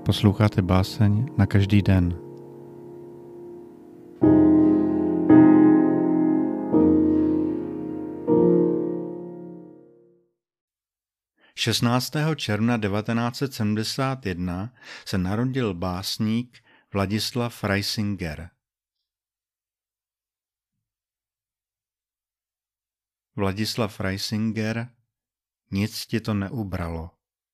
Posloucháte báseň na každý den. Šestnáctého června 1971 se narodil básník Vladislav Freisinger. Vladislav Freisinger, nic ti to neubralo.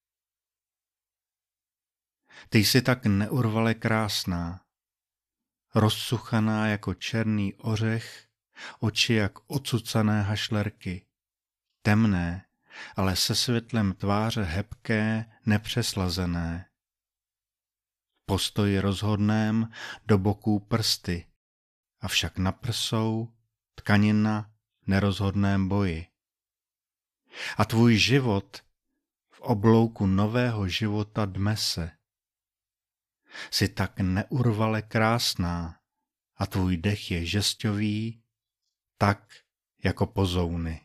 Ty jsi tak neurvale krásná, rozcuchaná jako černý ořech, oči jak ocucané hašlerky, temné, ale se světlem tváře hebké, nepřeslazené. V postoji rozhodném do boků prsty, avšak na prsou tkanina v nerozhodném boji. A tvůj život v oblouku nového života dme se. Jsi tak neurvale krásná a tvůj dech je žesťový, tak jako pozouny.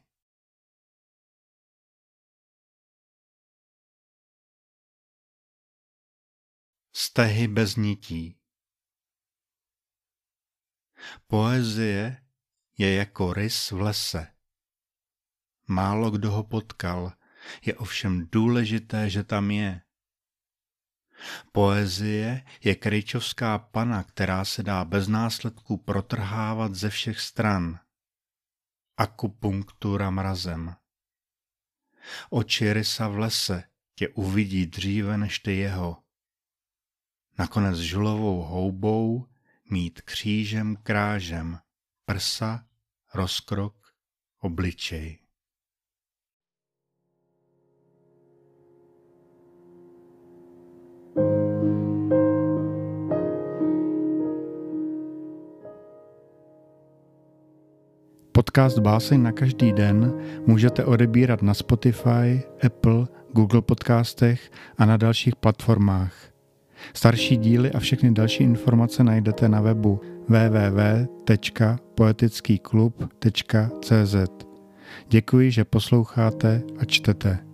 Stehy bez nití. Poezie je jako rys v lese. Málo kdo ho potkal, je ovšem důležité, že tam je. Poezie je krejčovská pana, která se dá bez následků protrhávat ze všech stran. Akupunktura mrazem. Oči rysa v lese tě uvidí dříve než ty jeho. Nakonec žulovou houbou mít křížem krážem, prsa, rozkrok, obličej. Podcast Báseň na každý den můžete odebírat na Spotify, Apple, Google podcastech a na dalších platformách. Starší díly a všechny další informace najdete na webu www.poetickýklub.cz. Děkuji, že posloucháte a čtete.